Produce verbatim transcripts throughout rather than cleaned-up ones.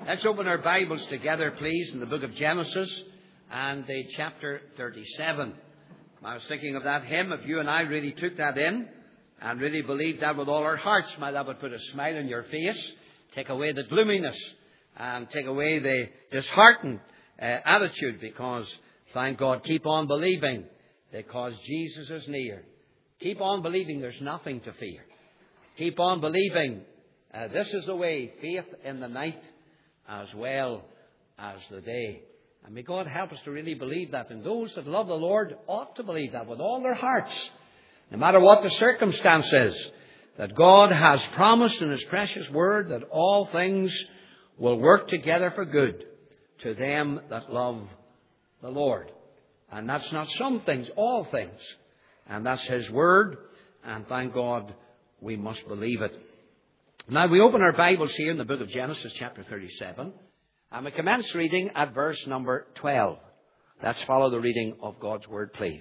Let's open our Bibles together, please, in the book of Genesis and the chapter thirty-seven. I was thinking of that hymn. If you and I really took that in and really believed that with all our hearts, my, that would put a smile on your face, take away the gloominess and take away the disheartened uh, attitude, because, thank God, keep on believing because Jesus is near. Keep on believing there's nothing to fear. Keep on believing uh, this is the way, faith in the night as well as the day. And may God help us to really believe that. And those that love the Lord ought to believe that with all their hearts, no matter what the circumstances, that God has promised in His precious word that all things will work together for good to them that love the Lord. And that's not some things, all things. And that's His word. And thank God we must believe it. Now we open our Bibles here in the book of Genesis chapter thirty-seven. And we commence reading at verse number twelve. Let's follow the reading of God's word, please.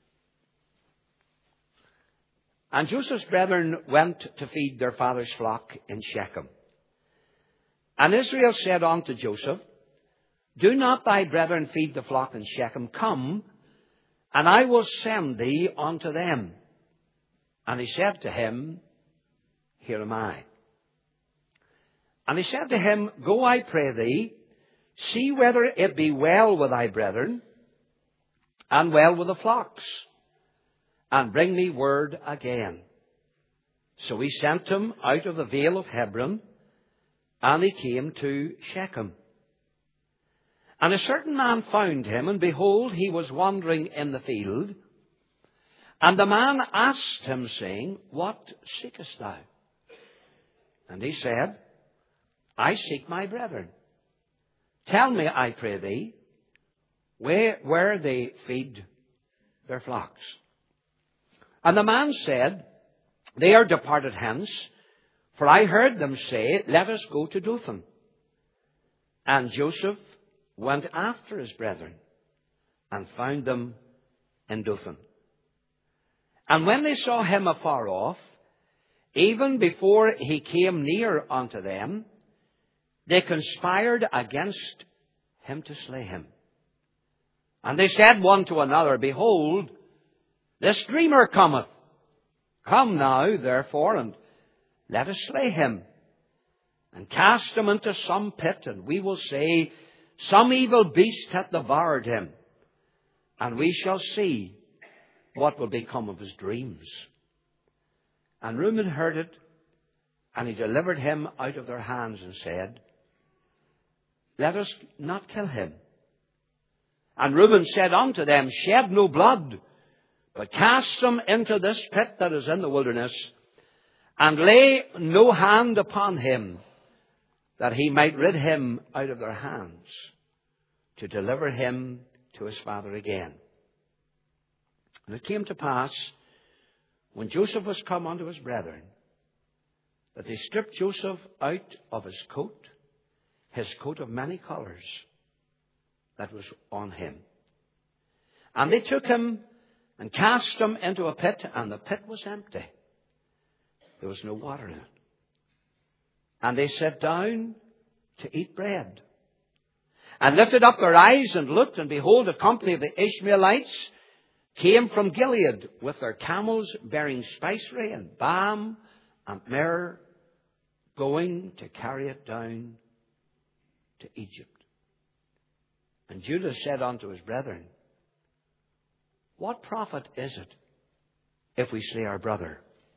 And Joseph's brethren went to feed their father's flock in Shechem. And Israel said unto Joseph, Do not thy brethren feed the flock in Shechem? Come, and I will send thee unto them. And he said to him, Here am I. And he said to him, Go, I pray thee, see whether it be well with thy brethren, and well with the flocks, and bring me word again. So he sent him out of the vale of Hebron, and he came to Shechem. And a certain man found him, and behold, he was wandering in the field. And the man asked him, saying, What seekest thou? And he said, I seek my brethren. Tell me, I pray thee, where, where they feed their flocks. And the man said, They are departed hence, for I heard them say, Let us go to Dothan. And Joseph went after his brethren, and found them in Dothan. And when they saw him afar off, even before he came near unto them, they conspired against him to slay him. And they said one to another, Behold, this dreamer cometh. Come now, therefore, and let us slay him, and cast him into some pit, and we will say, Some evil beast hath devoured him, and we shall see what will become of his dreams. And Reuben heard it, and he delivered him out of their hands, and said, Let us not kill him. And Reuben said unto them, Shed no blood, but cast him into this pit that is in the wilderness, and lay no hand upon him, that he might rid him out of their hands, to deliver him to his father again. And it came to pass, when Joseph was come unto his brethren, that they stripped Joseph out of his coat, his coat of many colours that was on him. And they took him and cast him into a pit, and the pit was empty. There was no water in it. And they sat down to eat bread, and lifted up their eyes and looked, and behold, a company of the Ishmaelites came from Gilead with their camels bearing spicery and balm and myrrh, going to carry it down to Egypt. And Judah said unto his brethren, What profit is it if we slay our brother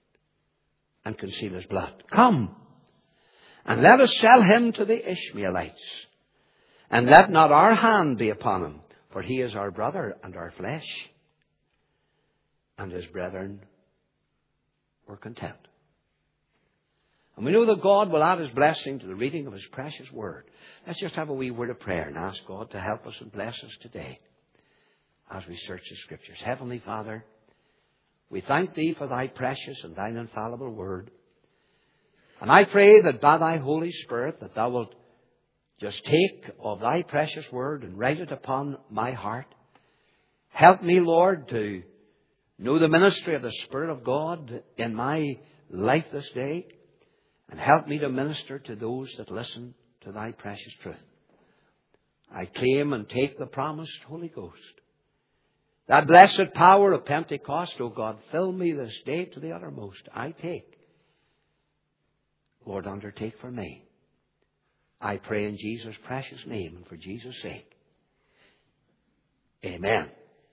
and conceal his blood? Come, and let us sell him to the Ishmaelites, and let not our hand be upon him, for he is our brother and our flesh. And his brethren were content. And we know that God will add His blessing to the reading of His precious word. Let's just have a wee word of prayer and ask God to help us and bless us today as we search the Scriptures. Heavenly Father, we thank Thee for Thy precious and Thine infallible word. And I pray that by Thy Holy Spirit that Thou wilt just take of Thy precious word and write it upon my heart. Help me, Lord, to know the ministry of the Spirit of God in my life this day, and help me to minister to those that listen to thy precious truth. I claim and take the promised Holy Ghost. That blessed power of Pentecost, O God, fill me this day to the uttermost. I take. Lord, undertake for me. I pray in Jesus' precious name and for Jesus' sake. Amen.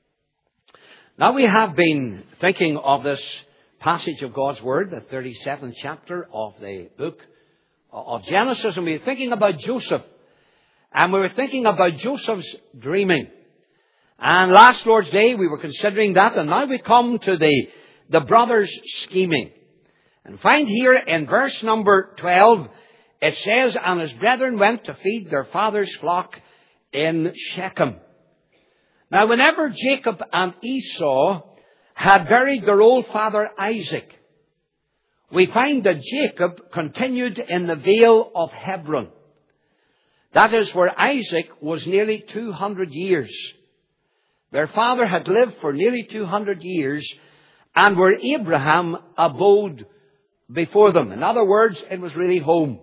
Now we have been thinking of this passage of God's Word, the thirty-seventh chapter of the book of Genesis, and we were thinking about Joseph. And we were thinking about Joseph's dreaming. And last Lord's Day we were considering that, and now we come to the, the brothers scheming. And find here in verse number twelve, it says, and his brethren went to feed their father's flock in Shechem. Now whenever Jacob and Esau had buried their old father Isaac, we find that Jacob continued in the vale of Hebron. That is where Isaac was nearly two hundred years. Their father had lived for nearly two hundred years, and where Abraham abode before them. In other words, it was really home.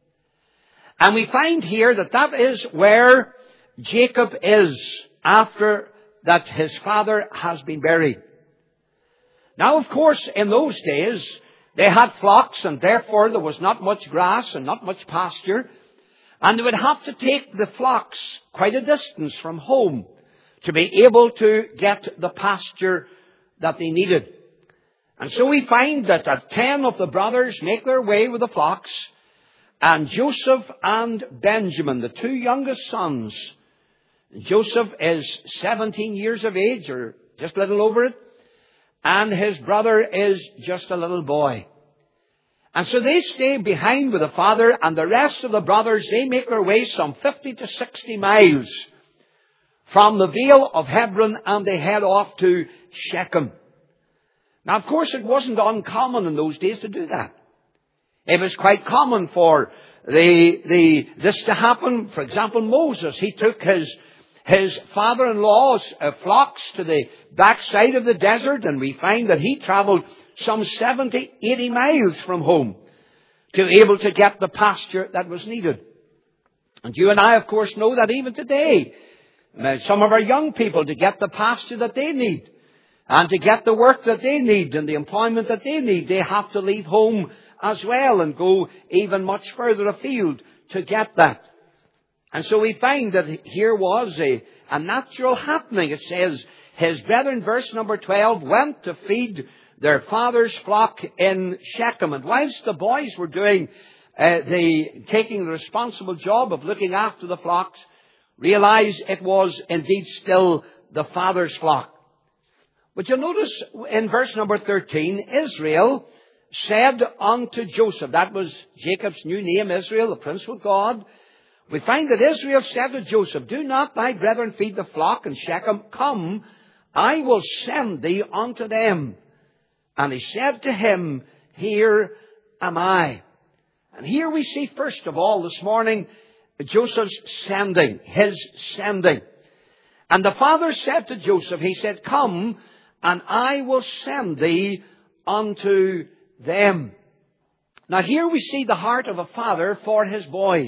And we find here that that is where Jacob is after that his father has been buried. Now, of course, in those days, they had flocks, and therefore there was not much grass and not much pasture. And they would have to take the flocks quite a distance from home to be able to get the pasture that they needed. And so we find that uh, ten of the brothers make their way with the flocks, and Joseph and Benjamin, the two youngest sons. Joseph is seventeen years of age, or just a little over it, and his brother is just a little boy. And so they stay behind with the father, and the rest of the brothers, they make their way some fifty to sixty miles from the vale of Hebron, and they head off to Shechem. Now, of course, it wasn't uncommon in those days to do that. It was quite common for the, the, this to happen. For example, Moses, he took his, his father-in-law's uh, flocks to the backside of the desert, and we find that he traveled some seventy, eighty miles from home to be able to get the pasture that was needed. And you and I, of course, know that even today, some of our young people, to get the pasture that they need, and to get the work that they need and the employment that they need, they have to leave home as well and go even much further afield to get that. And so we find that here was a, a natural happening. It says, his brethren, verse number twelve, went to feed their father's flock in Shechem. And whilst the boys were doing uh, the taking the responsible job of looking after the flocks, realize it was indeed still the father's flock. But you'll notice in verse number thirteen, Israel said unto Joseph, that was Jacob's new name, Israel, the prince with God. We find that Israel said to Joseph, do not thy brethren feed the flock in Shechem? Come, I will send thee unto them. And he said to him, here am I. And here we see, first of all, this morning, Joseph's sending, his sending. And the father said to Joseph, he said, come, and I will send thee unto them. Now here we see the heart of a father for his boys.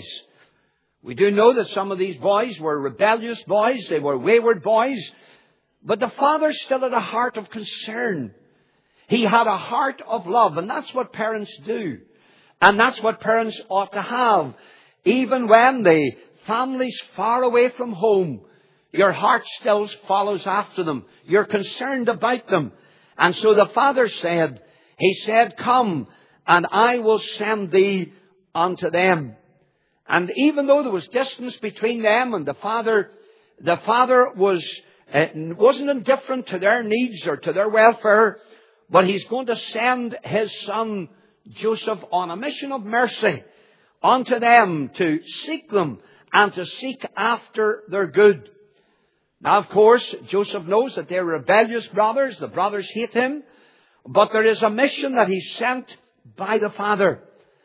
We do know that some of these boys were rebellious boys, they were wayward boys, but the father still had a heart of concern. He had a heart of love, and that's what parents do. And that's what parents ought to have. Even when the family's far away from home, your heart still follows after them. You're concerned about them. And so the father said, he said, come, and I will send thee unto them. And even though there was distance between them and the father, the father was, uh, wasn't indifferent to their needs or to their welfare, but he's going to send his son Joseph on a mission of mercy unto them to seek them and to seek after their good. Now, of course, Joseph knows that they're rebellious brothers. The brothers hate him. But there is a mission that he's sent by the father.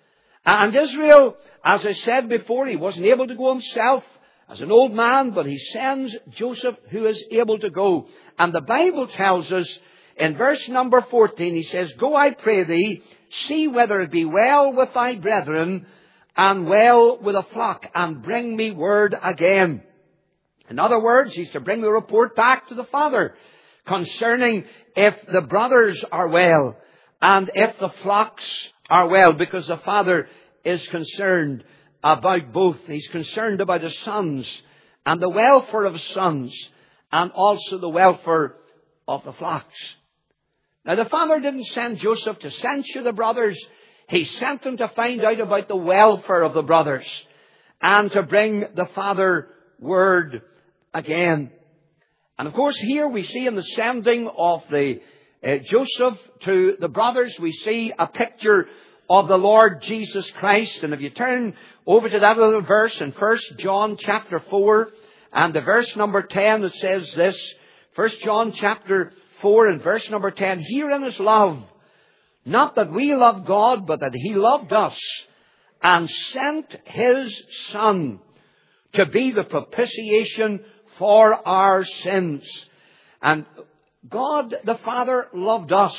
And Israel, as I said before, he wasn't able to go himself as an old man, but he sends Joseph, who is able to go. And the Bible tells us in verse number fourteen, he says, go, I pray thee, see whether it be well with thy brethren, and well with the flock, and bring me word again. In other words, he's to bring the report back to the father concerning if the brothers are well and if the flocks are well, because the father is concerned about both. He's concerned about his sons and the welfare of his sons, and also the welfare of the flocks. Now, the father didn't send Joseph to censure the brothers. He sent him to find out about the welfare of the brothers and to bring the father word again. And of course, here we see in the sending of the uh, Joseph to the brothers, we see a picture of the Lord Jesus Christ. And if you turn over to that little verse in First John chapter four and the verse number ten, it says this. First John chapter four and verse number ten. Herein is love, not that we love God, but that He loved us and sent His Son to be the propitiation for our sins. And God the Father loved us.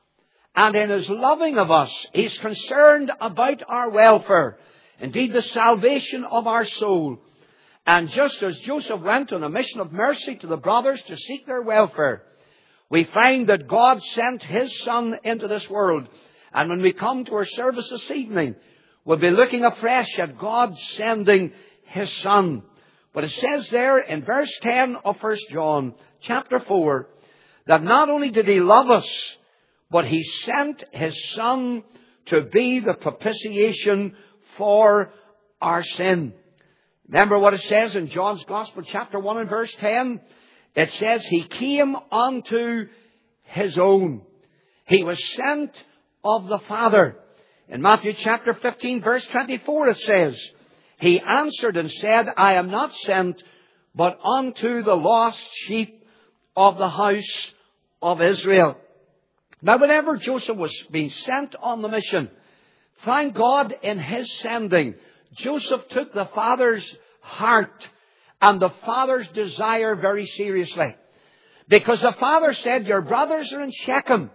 And in His loving of us, He's concerned about our welfare. Indeed, the salvation of our soul. And just as Joseph went on a mission of mercy to the brothers to seek their welfare, we find that God sent His Son into this world. And when we come to our service this evening, we'll be looking afresh at God sending His Son. But it says there in verse ten of First John chapter four, that not only did He love us, but He sent His Son to be the propitiation for our sin. Remember what it says in John's Gospel chapter one and verse ten? It says, He came unto His own. He was sent of the Father. In Matthew chapter fifteen verse twenty-four it says, He answered and said, I am not sent, but unto the lost sheep of the house of Israel. Now, whenever Joseph was being sent on the mission, thank God in his sending, Joseph took the father's heart and the father's desire very seriously. Because the father said, your brothers are in Shechem,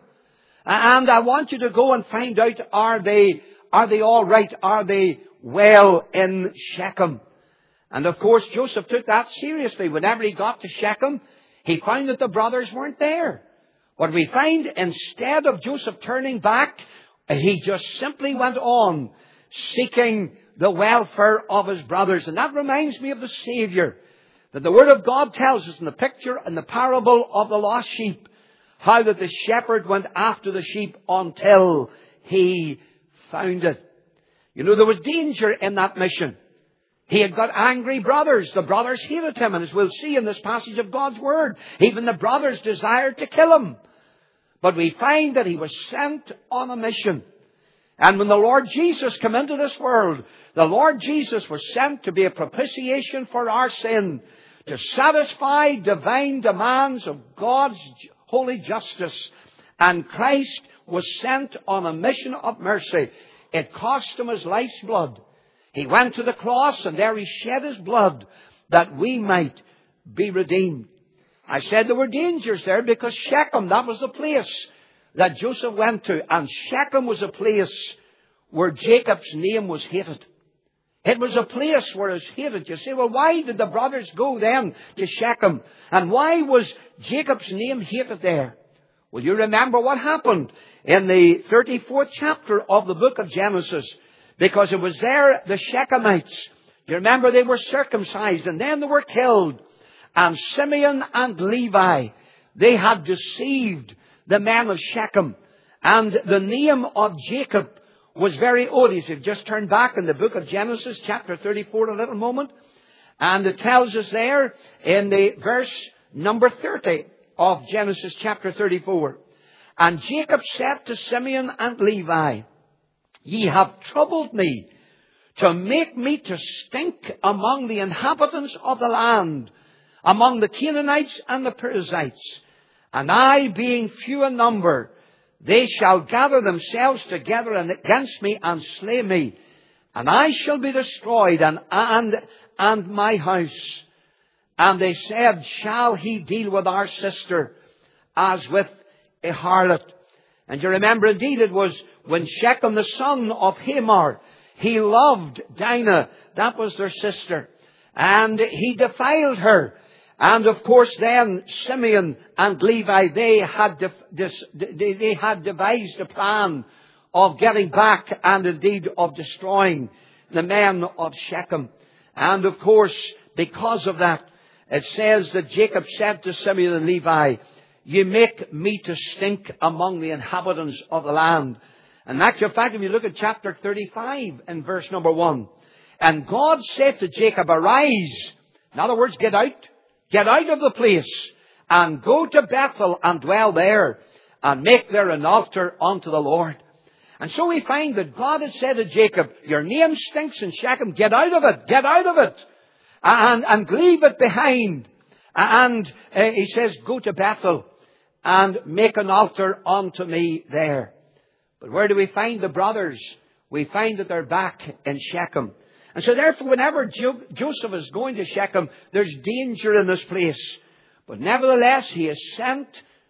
and I want you to go and find out, are they, are they all right? Are they well in Shechem? And of course, Joseph took that seriously. Whenever he got to Shechem, he found that the brothers weren't there. What we find, instead of Joseph turning back, he just simply went on seeking the welfare of his brothers. And that reminds me of the Savior, that the Word of God tells us in the picture and the parable of the lost sheep, how that the shepherd went after the sheep until he found it. You know, there was danger in that mission. He had got angry brothers. The brothers hated him. And as we'll see in this passage of God's Word, even the brothers desired to kill him. But we find that he was sent on a mission. And when the Lord Jesus came into this world, the Lord Jesus was sent to be a propitiation for our sin, to satisfy divine demands of God's holy justice. And Christ was sent on a mission of mercy. It cost him his life's blood. He went to the cross and there he shed his blood that we might be redeemed. I said there were dangers there because Shechem, that was the place that Joseph went to. And Shechem was a place where Jacob's name was hated. It was a place where it was hated. You say, well, why did the brothers go then to Shechem? And why was Jacob's name hated there? Well, you remember what happened in the thirty-fourth chapter of the book of Genesis. Because it was there the Shechemites, you remember, they were circumcised and then they were killed. And Simeon and Levi, they had deceived the men of Shechem. And the name of Jacob was very odious. If you just turn back in the book of Genesis, chapter thirty-four, a little moment. And it tells us there in the verse number thirty of Genesis chapter thirty-four. And Jacob said to Simeon and Levi, Ye have troubled me to make me to stink among the inhabitants of the land, among the Canaanites and the Perizzites. And I, being few in number, they shall gather themselves together against me and slay me. And I shall be destroyed, and, and, and my house. And they said, Shall he deal with our sister as with a harlot? And you remember, indeed, it was when Shechem, the son of Hamor, he loved Dinah. That was their sister. And he defiled her. And of course then Simeon and Levi, they had, de- dis- they, they had devised a plan of getting back and indeed of destroying the men of Shechem. And of course, because of that, it says that Jacob said to Simeon and Levi, you make me to stink among the inhabitants of the land. And actually, in fact, if you look at chapter thirty-five in verse number one, and God said to Jacob, arise. In other words, get out. Get out of the place and go to Bethel and dwell there and make there an altar unto the Lord. And so we find that God had said to Jacob, your name stinks in Shechem. Get out of it. Get out of it. And, and leave it behind. And uh, he says, go to Bethel and make an altar unto me there. But where do we find the brothers? We find that they're back in Shechem. And so therefore, whenever jo- Joseph is going to Shechem, there's danger in this place. But nevertheless, he is sent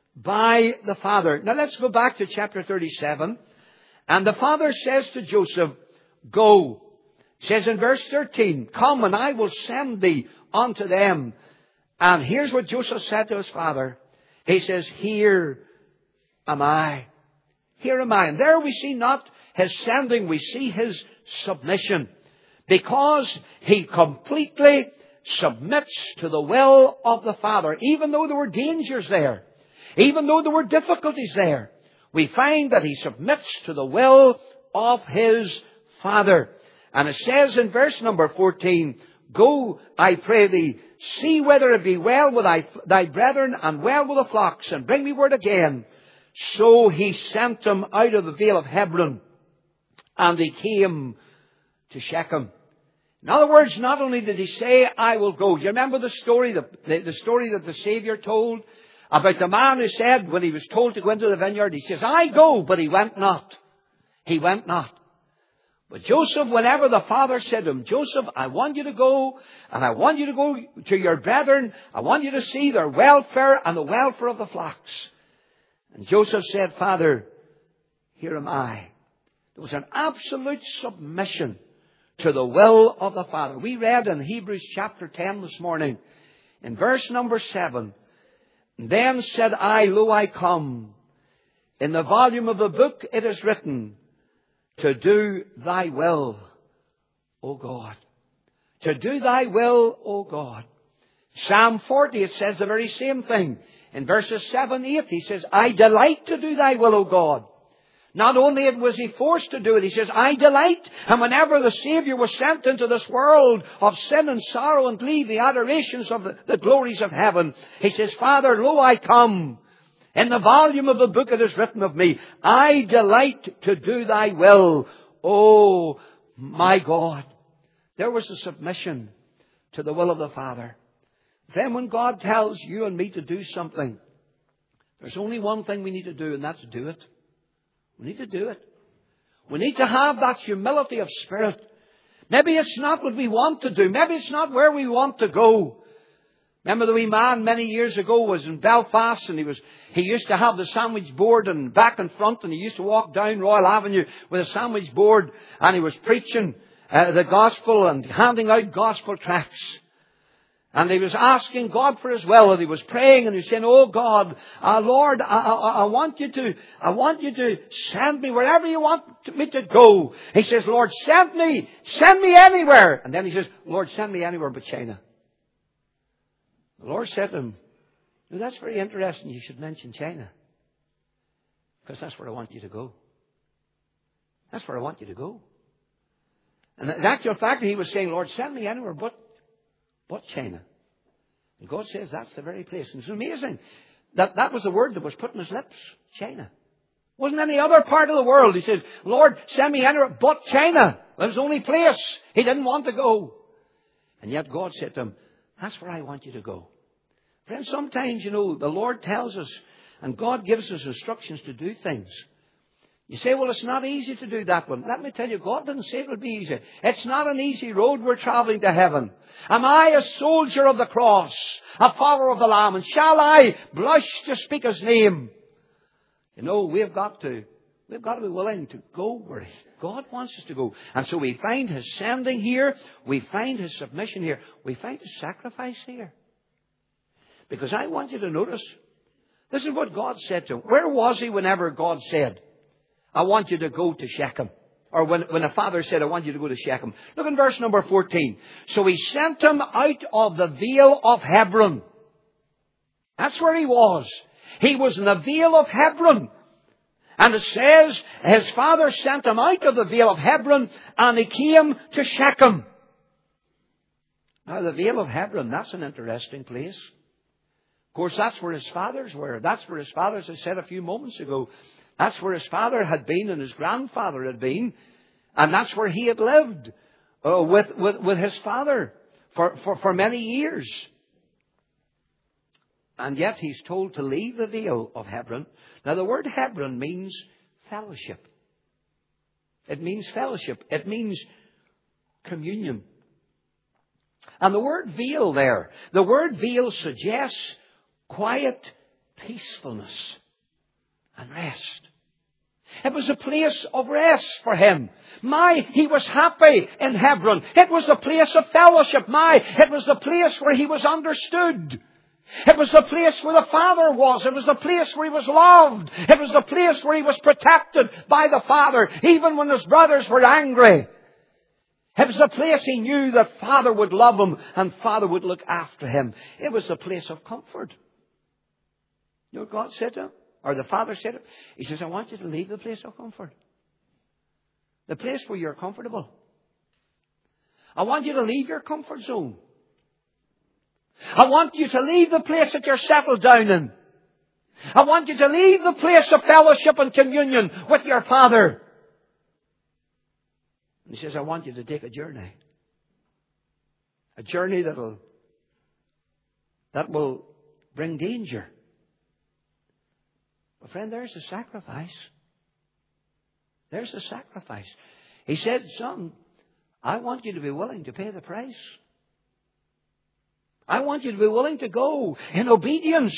by the father. Now let's go back to chapter thirty-seven. And the father says to Joseph, go. It says in verse thirteen, come and I will send thee unto them. And here's what Joseph said to his father. He says, here am I. Here am I. And there we see not his sending, we see his submission. Because he completely submits to the will of the Father. Even though there were dangers there. Even though there were difficulties there. We find that he submits to the will of his Father. And it says in verse number fourteen, go, I pray thee, see whether it be well with thy, thy brethren and well with the flocks, and bring me word again. So he sent them out of the vale of Hebron, and he came to Shechem. In other words, not only did he say, I will go. Do you remember the story, the, the, the story that the Savior told about the man who said, when he was told to go into the vineyard, he says, I go, but he went not. He went not. But Joseph, whenever the father said to him, Joseph, I want you to go, and I want you to go to your brethren. I want you to see their welfare and the welfare of the flocks. And Joseph said, Father, here am I. There was an absolute submission to the will of the Father. We read in Hebrews chapter ten this morning, in verse number seven, then said I, lo, I come. In the volume of the book it is written, to do thy will, O God. To do thy will, O God. Psalm forty, it says the very same thing. In verses seven, eight, he says, I delight to do thy will, O God. Not only was he forced to do it, he says, I delight. And whenever the Savior was sent into this world of sin and sorrow and leave the adorations of the, the glories of heaven, he says, Father, lo, I come. In the volume of the book it is written of me, I delight to do thy will, O my God. There was a submission to the will of the Father. Then when God tells you and me to do something, there's only one thing we need to do, and that's do it. We need to do it. We need to have that humility of spirit. Maybe it's not what we want to do. Maybe it's not where we want to go. Remember the wee man many years ago was in Belfast, and he was he used to have the sandwich board and back and front, and he used to walk down Royal Avenue with a sandwich board, and he was preaching uh, the gospel and handing out gospel tracts. And he was asking God for his will, and he was praying, and he was saying, oh God, uh, Lord, I, I, I want you to, I want you to send me wherever you want me to go. He says, Lord, send me, send me anywhere. And then he says, Lord, send me anywhere but China. The Lord said to him, well, that's very interesting. You should mention China. Because that's where I want you to go. That's where I want you to go. And in actual fact, he was saying, Lord, send me anywhere but But China. And God says that's the very place. And it's amazing that that was the word that was put in his lips. China. Wasn't any other part of the world. He says, Lord, send me anywhere but China. That was the only place he didn't want to go. And yet God said to him, that's where I want you to go. Friends, sometimes, you know, the Lord tells us and God gives us instructions to do things. You say, well, it's not easy to do that one. Let me tell you, God didn't say it would be easy. It's not an easy road we're traveling to heaven. Am I a soldier of the cross, a follower of the Lamb? And shall I blush to speak his name? You know, we've got to, We've got to be willing to go where God wants us to go. And so we find His sending here. We find His submission here. We find His sacrifice here. Because I want you to notice, this is what God said to him. Where was he whenever God said, I want you to go to Shechem? Or when, when a father said, I want you to go to Shechem. Look in verse number fourteen. So he sent him out of the vale of Hebron. That's where he was. He was in the vale of Hebron. And it says, his father sent him out of the vale of Hebron, and he came to Shechem. Now, the vale of Hebron, that's an interesting place. Of course, that's where his fathers were. That's where his fathers, as I said a few moments ago, that's where his father had been and his grandfather had been. And that's where he had lived uh, with, with, with his father for, for, for many years. And yet he's told to leave the vale of Hebron. Now, the word Hebron means fellowship. It means fellowship. It means communion. And the word vale there, the word vale suggests quiet peacefulness and rest. It was a place of rest for him. My, he was happy in Hebron. It was a place of fellowship. My, it was the place where he was understood. It was the place where the Father was. It was the place where he was loved. It was the place where he was protected by the Father, even when his brothers were angry. It was the place he knew that Father would love him and Father would look after him. It was a place of comfort. You know what God said to him? Or the Father said to him? He says, I want you to leave the place of comfort. The place where you're comfortable. I want you to leave your comfort zone. I want you to leave the place that you're settled down in. I want you to leave the place of fellowship and communion with your Father. And he says, I want you to take a journey. A journey that'll, that will bring danger. But friend, there's a sacrifice. There's a sacrifice. He said, son, I want you to be willing to pay the price. I want you to be willing to go in obedience.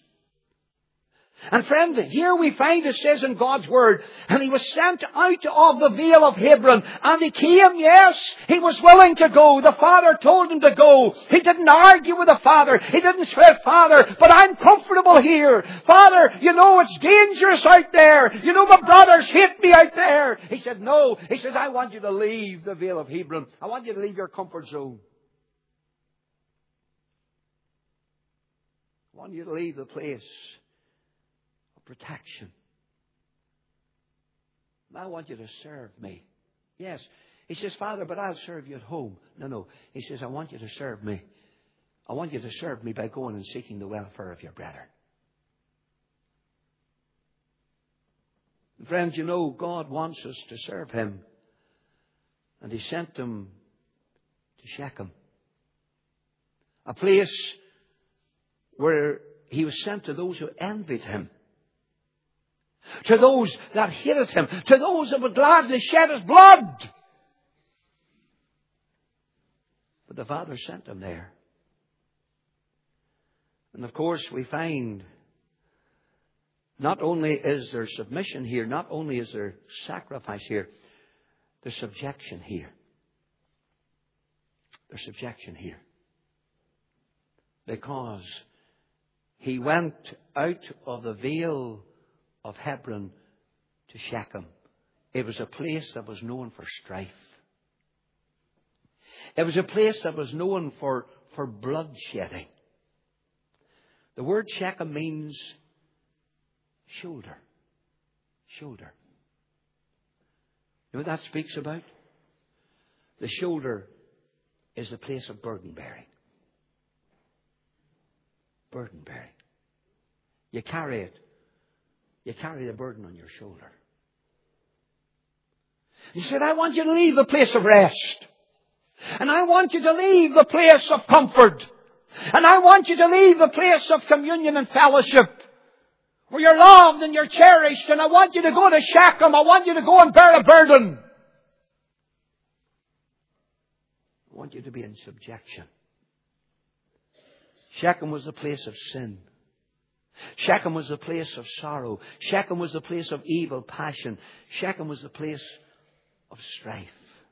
And friend, here we find it says in God's Word, and he was sent out of the vale of Hebron, and he came, yes, he was willing to go. The Father told him to go. He didn't argue with the Father. He didn't say, Father, but I'm comfortable here. Father, you know it's dangerous out there. You know my brothers hate me out there. He said, no. He says, I want you to leave the vale of Hebron. I want you to leave your comfort zone. I want you to leave the place of protection. I want you to serve me. Yes. He says, Father, but I'll serve you at home. No, no. He says, I want you to serve me. I want you to serve me by going and seeking the welfare of your brethren. Friends, you know, God wants us to serve Him. And He sent them to Shechem. A place where He was sent to those who envied Him. To those that hated Him. To those that would gladly shed His blood. But the Father sent Him there. And of course we find not only is there submission here, not only is there sacrifice here, there's subjection here. There's subjection here. Because he went out of the vale of Hebron to Shechem. It was a place that was known for strife. It was a place that was known for, for bloodshedding. The word Shechem means shoulder. Shoulder. You know what that speaks about? The shoulder is a place of burden bearing. Burden bearing. You carry it. You carry the burden on your shoulder. He said, I want you to leave the place of rest. And I want you to leave the place of comfort. And I want you to leave the place of communion and fellowship. Where you're loved and you're cherished. And I want you to go to Shechem. I want you to go and bear a burden. I want you to be in subjection. Shechem was the place of sin. Shechem was the place of sorrow. Shechem was the place of evil passion. Shechem was the place of strife.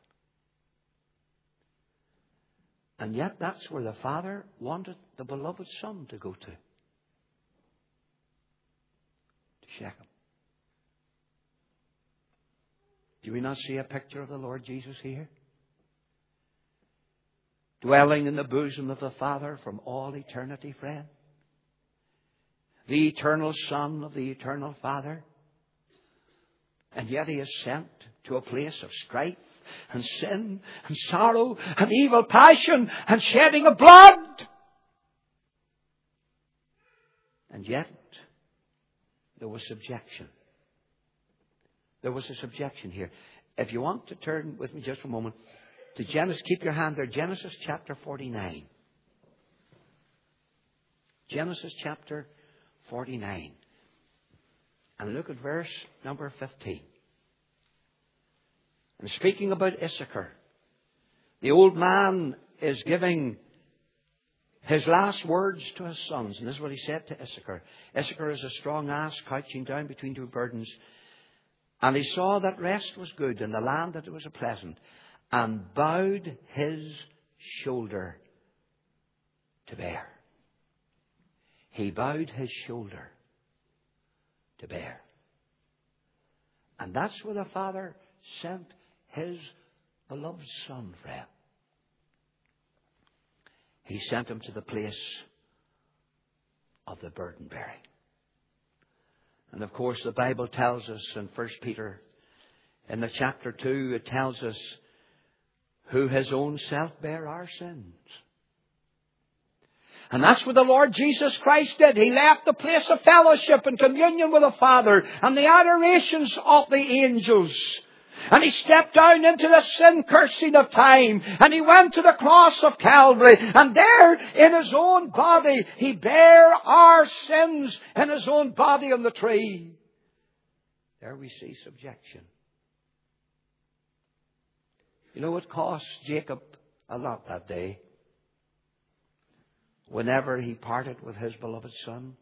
And yet that's where the father wanted the beloved son to go to. To Shechem. Do we not see a picture of the Lord Jesus here? Dwelling in the bosom of the Father from all eternity, friend. The eternal Son of the eternal Father. And yet He is sent to a place of strife and sin and sorrow and evil passion and shedding of blood. And yet there was subjection. There was a subjection here. If you want to turn with me just for a moment to Genesis, keep your hand there, Genesis chapter forty-nine. Genesis chapter forty-nine. And look at verse number fifteen. And speaking about Issachar, the old man is giving his last words to his sons. And this is what he said to Issachar. Issachar is a strong ass couching down between two burdens. And he saw that rest was good, and the land that it was a pleasant, and bowed his shoulder to bear. He bowed his shoulder to bear. And that's where the Father sent His beloved Son, friend. He sent Him to the place of the burden bearing. And of course the Bible tells us in First Peter, in the chapter two, it tells us who His own self bare our sins. And that's what the Lord Jesus Christ did. He left the place of fellowship and communion with the Father and the adorations of the angels. And He stepped down into the sin cursing of time. And He went to the cross of Calvary. And there in His own body, He bare our sins in His own body on the tree. There we see subjection. You know, it cost Jacob a lot that day. Whenever he parted with his beloved son.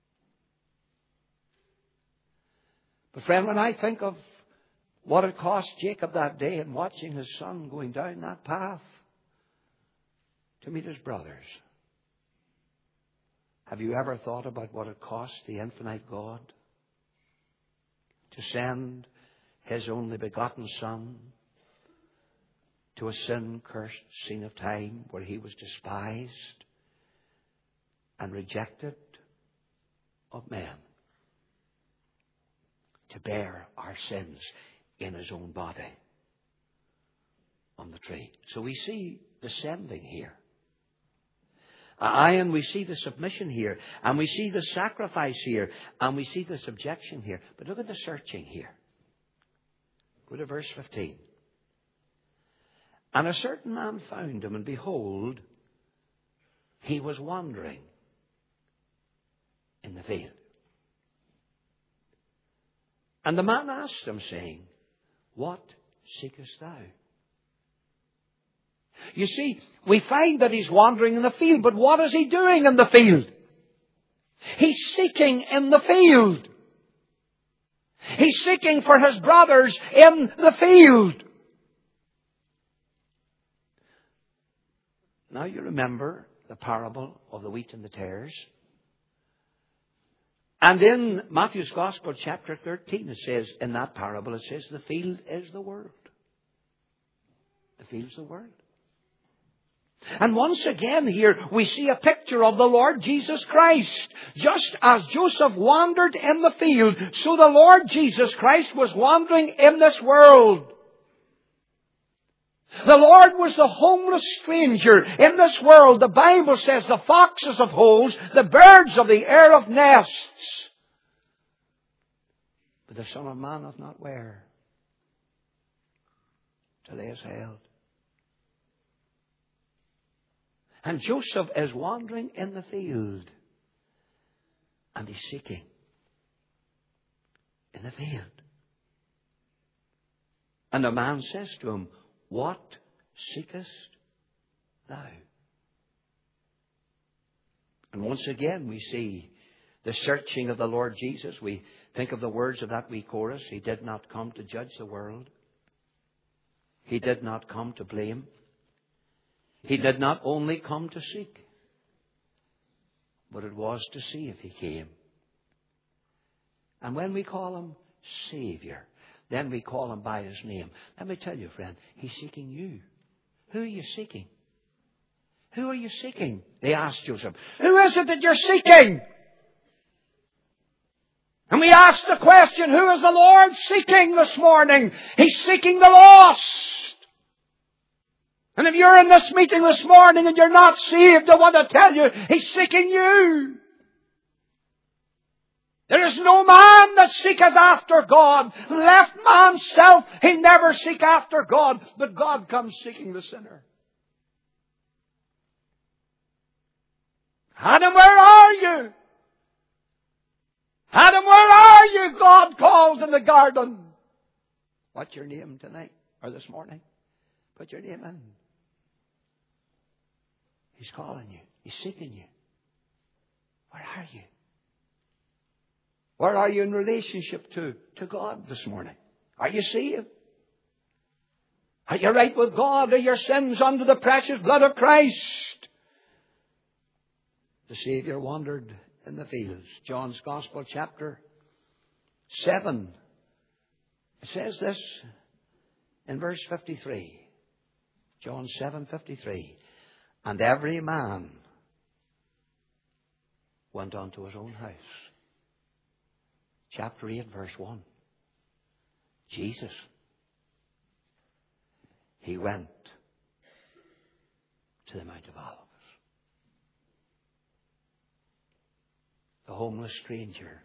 But friend, when I think of what it cost Jacob that day in watching his son going down that path to meet his brothers. Have you ever thought about what it cost the infinite God to send His only begotten Son to a sin-cursed scene of time where He was despised and rejected of men to bear our sins in His own body on the tree? So we see the sending here. Aye, and we see the submission here. And we see the sacrifice here. And we see the subjection here. But look at the searching here. Go to verse fifteen. And a certain man found him, and behold, he was wandering in the field. And the man asked him, saying, What seekest thou? You see, we find that he's wandering in the field, but what is he doing in the field? He's seeking in the field. He's seeking for his brothers in the field. Now you remember the parable of the wheat and the tares. And in Matthew's Gospel, chapter thirteen, it says, in that parable, it says, the field is the world. The field's the world. And once again here, we see a picture of the Lord Jesus Christ. Just as Joseph wandered in the field, so the Lord Jesus Christ was wandering in this world. The Lord was the homeless stranger in this world. The Bible says the foxes have holes, the birds of the air have nests. But the Son of Man hath not where to lay his head. And Joseph is wandering in the field. And he's seeking in the field. And the man says to him, What seekest thou? And once again we see The searching of the Lord Jesus. We think of the words of that wee chorus. He did not come to judge the world. He did not come to blame. He did not only come to seek, but it was to see if He came. And when we call Him Savior, then we call Him by His name. Let me tell you, friend, He's seeking you. Who are you seeking? Who are you seeking? They asked Joseph. Who is it that you're seeking? And we asked the question, who is the Lord seeking this morning? He's seeking the lost. And if you're in this meeting this morning and you're not saved, I want to tell you, He's seeking you. There is no man that seeketh after God. Left man's self, he never seek after God. But God comes seeking the sinner. Adam, where are you? Adam, where are you? God calls in the garden. What's your name tonight or this morning? Put your name in. He's calling you. He's seeking you. Where are you? Where are you in relationship to, to God this morning? Are you saved? Are you right with God? Are your sins under the precious blood of Christ? The Savior wandered in the fields. John's Gospel, chapter seven. It says this in verse fifty-three. John seven fifty-three. And every man went unto his own house. Chapter eight, verse one. Jesus, He went to the Mount of Olives. The homeless stranger.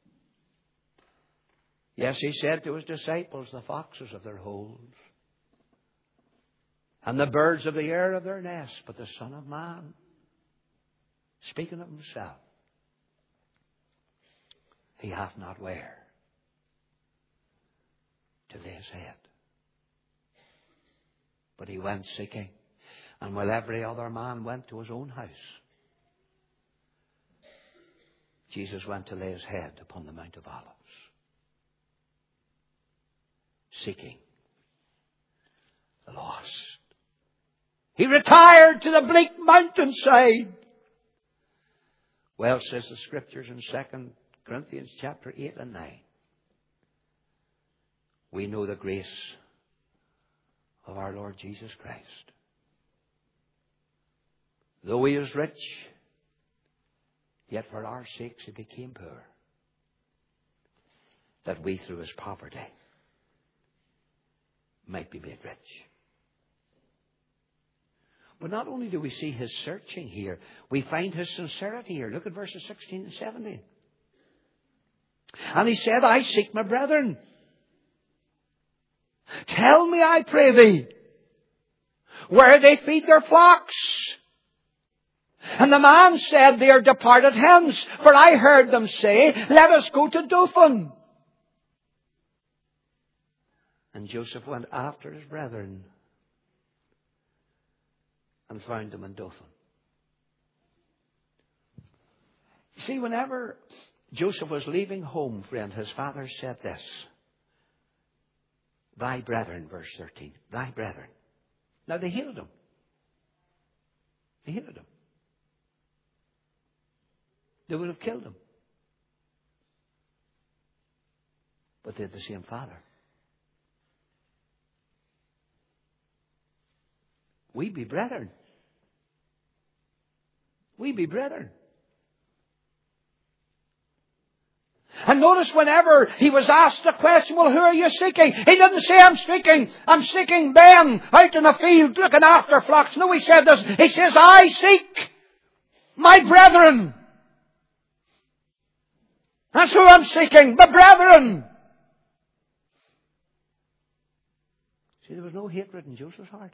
Yes, He said to His disciples, the foxes of their holes, and the birds of the air of their nests, but the Son of Man, speaking of Himself, He hath not where to lay His head. But He went seeking. And while every other man went to his own house, Jesus went to lay His head upon the Mount of Olives. Seeking the lost. He retired to the bleak mountainside. Well, says the Scriptures in Second Corinthians chapter eight and nine. We know the grace of our Lord Jesus Christ. Though He is rich, yet for our sakes He became poor, that we through His poverty might be made rich. But not only do we see His searching here, we find His sincerity here. Look at verses sixteen and seventeen. And He said, I seek my brethren. Tell me, I pray thee, where they feed their flocks. And the man said, they are departed hence, for I heard them say, let us go to Dothan. And Joseph went after his brethren and found them in Dothan. You see, whenever Joseph was leaving home, friend, his father said this. Thy brethren, verse thirteen. Thy brethren. Now they hated him. They hated him. They would have killed him. But they had the same father. We be brethren. We be brethren. And notice whenever he was asked the question, well, who are you seeking? He didn't say, I'm seeking, I'm seeking Ben out in the field looking after flocks. No, he said this. He says, I seek my brethren. That's who I'm seeking, my brethren. See, there was no hatred in Joseph's heart.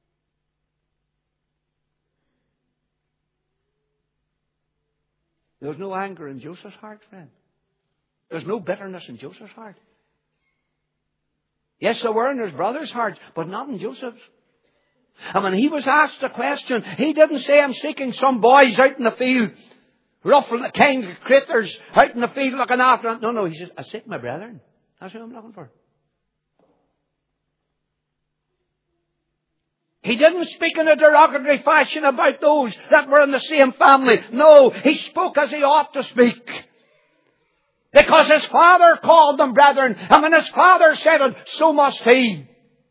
There was no anger in Joseph's heart, friend. There's no bitterness in Joseph's heart. Yes, there were in his brother's heart, but not in Joseph's. And when he was asked the question, he didn't say, I'm seeking some boys out in the field ruffling the kind of critters out in the field looking after them. No, no, he says, I seek my brethren. That's who I'm looking for. He didn't speak in a derogatory fashion about those that were in the same family. No, he spoke as he ought to speak. Because his father called them brethren. And when his father said it, so must he.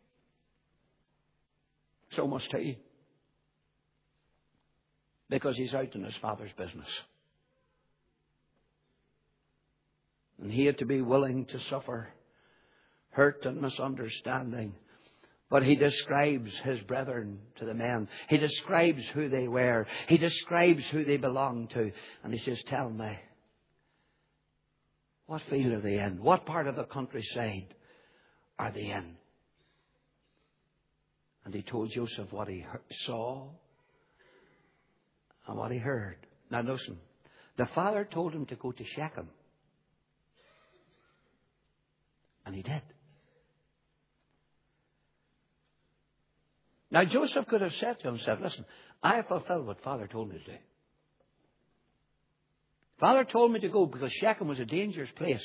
So must he. Because he's out in his father's business. And he had to be willing to suffer hurt and misunderstanding. But he describes his brethren to the men. He describes who they were. He describes who they belonged to. And he says, tell me, what field are they in? What part of the countryside are they in? And he told Joseph what he saw and what he heard. Now listen, the father told him to go to Shechem. And he did. Now Joseph could have said to himself, listen, I have fulfilled what Father told me to do. Father told me to go because Shechem was a dangerous place.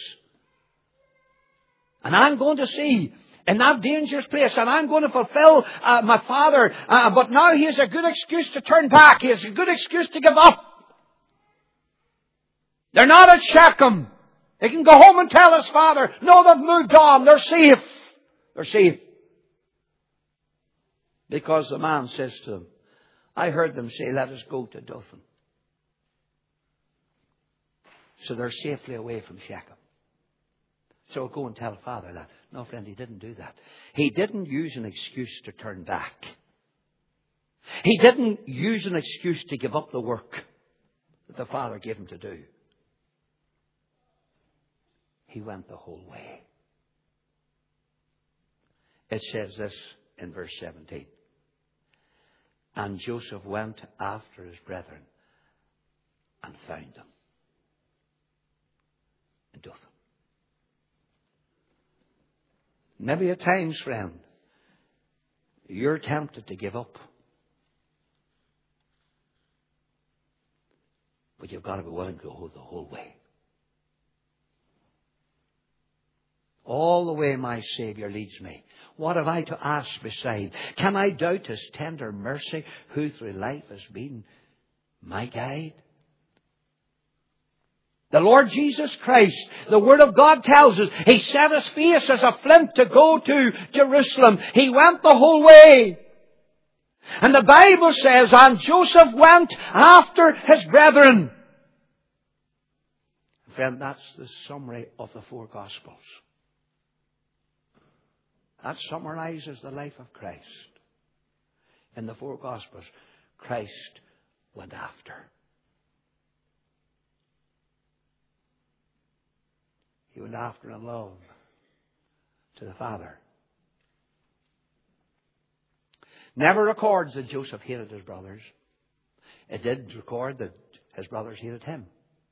And I'm going to see in that dangerous place, and I'm going to fulfill uh, my father. Uh, but now he has a good excuse to turn back. He has a good excuse to give up. They're not at Shechem. He can go home and tell his father, no, they've moved on. They're safe. They're safe. Because the man says to him, I heard them say, let us go to Dothan. So they're safely away from Shechem. So go and tell father that. No, friend, he didn't do that. He didn't use an excuse to turn back. He didn't use an excuse to give up the work that the father gave him to do. He went the whole way. It says this in verse seventeen. And Joseph went after his brethren and found them in Dothan. Maybe at times, friend, you're tempted to give up. But you've got to be willing to go the whole way. All the way my Saviour leads me. What have I to ask beside? Can I doubt His tender mercy, who through life has been my guide? The Lord Jesus Christ, the Word of God tells us, He set His face as a flint to go to Jerusalem. He went the whole way. And the Bible says, and Joseph went after his brethren. Friend, that's the summary of the four Gospels. That summarizes the life of Christ. In the four Gospels, Christ went after. He went after in love to the Father. Never records that Joseph hated his brothers. It did record that his brothers hated him.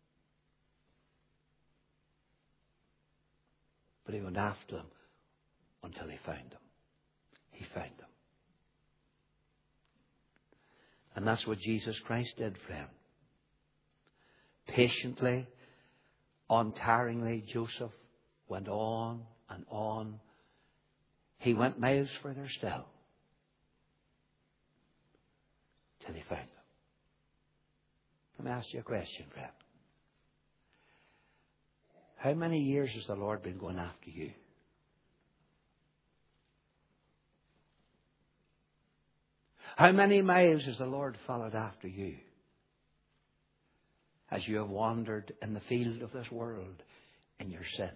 But he went after them until he found them. He found them. And that's what Jesus Christ did, friend. Patiently, untiringly, Joseph went on and on. He went miles further still till he found them. Let me ask you a question, friend. How many years has the Lord been going after you? How many miles has the Lord followed after you as you have wandered in the field of this world in your sin?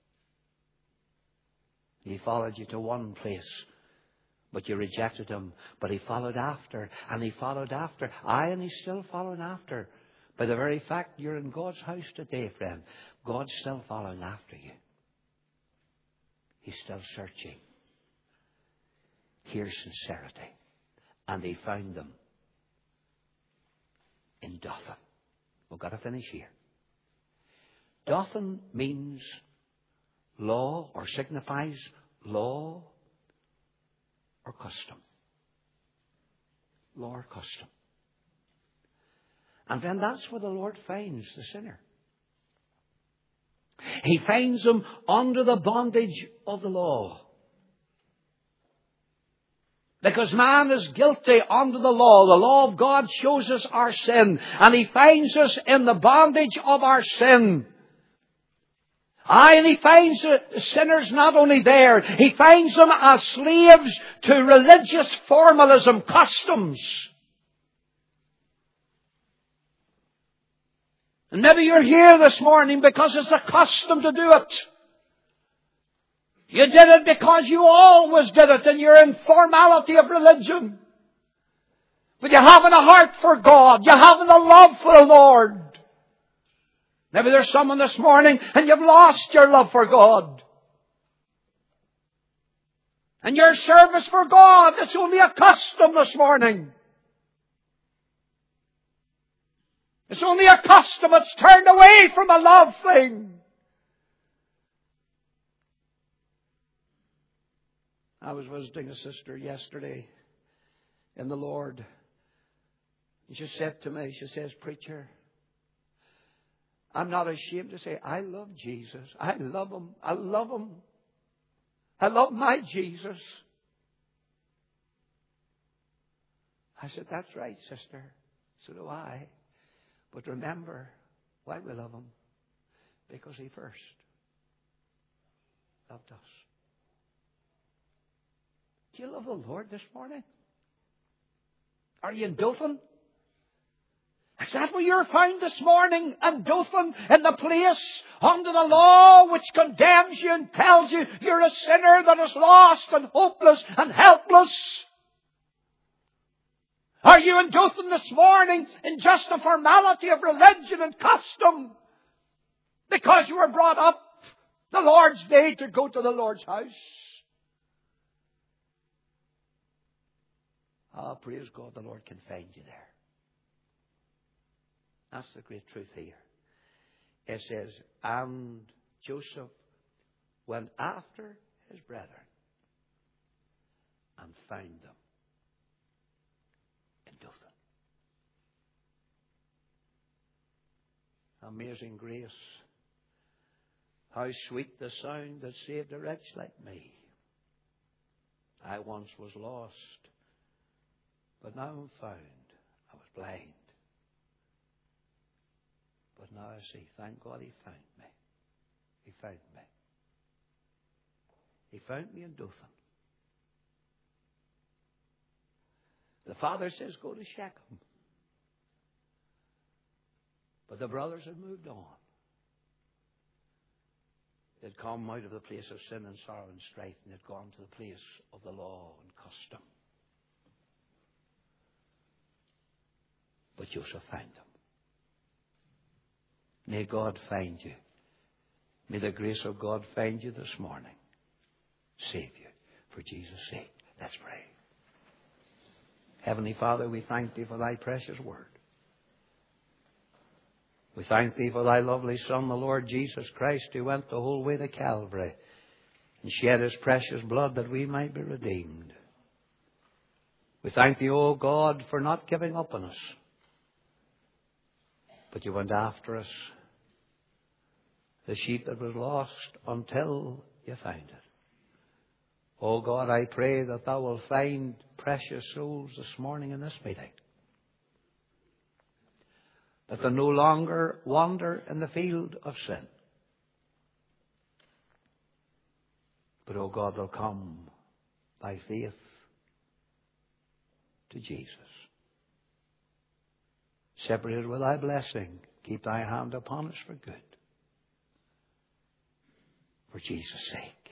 He followed you to one place, but you rejected Him. But He followed after, and He followed after. Aye, and He's still following after. By the very fact you're in God's house today, friend, God's still following after you. He's still searching. Here's sincerity. And He found them in Dothan. We've got to finish here. Dothan means law, or signifies law or custom. Law or custom. And then that's where the Lord finds the sinner. He finds him under the bondage of the law. Because man is guilty under the law. The law of God shows us our sin. And He finds us in the bondage of our sin. Aye, and He finds the sinners not only there. He finds them as slaves to religious formalism, customs. And maybe you're here this morning because it's a custom to do it. You did it because you always did it and you're in formality of religion. But you haven't a heart for God. You haven't a love for the Lord. Maybe there's someone this morning and you've lost your love for God. And your service for God is only a custom this morning. It's only a custom. It's turned away from a love thing. I was visiting a sister yesterday in the Lord. And she said to me, she says, "Preacher, I'm not ashamed to say I love Jesus. I love Him. I love Him. I love my Jesus." I said, "That's right, sister. So do I. But remember why we love Him. Because He first loved us." Do you love the Lord this morning? Are you in Dothan? Is that where you're found this morning? In Dothan, in the place under the law which condemns you and tells you you're a sinner that is lost and hopeless and helpless? Are you in Dothan this morning in just a formality of religion and custom? Because you were brought up the Lord's day to go to the Lord's house? Ah, praise God, the Lord can find you there. That's the great truth here. It says, and Joseph went after his brethren and found them in Dothan. Amazing grace. How sweet the sound that saved a wretch like me. I once was lost, but now I'm found. I was blind, but now I see. Thank God He found me. He found me. He found me in Dothan. The father says, "Go to Shechem." But the brothers had moved on. They'd come out of the place of sin and sorrow and strife, and they'd gone to the place of the law and custom. But Joseph found them. May God find you. May the grace of God find you this morning. Save you for Jesus' sake. Let's pray. Heavenly Father, we thank Thee for Thy precious word. We thank Thee for Thy lovely Son, the Lord Jesus Christ, who went the whole way to Calvary and shed His precious blood that we might be redeemed. We thank Thee, O God, for not giving up on us. But You went after us, the sheep that was lost, until You found it. Oh God, I pray that Thou will find precious souls this morning in this meeting. That they no longer wander in the field of sin. But, oh God, they'll come by faith to Jesus. Separated with Thy blessing, keep Thy hand upon us for good. For Jesus' sake.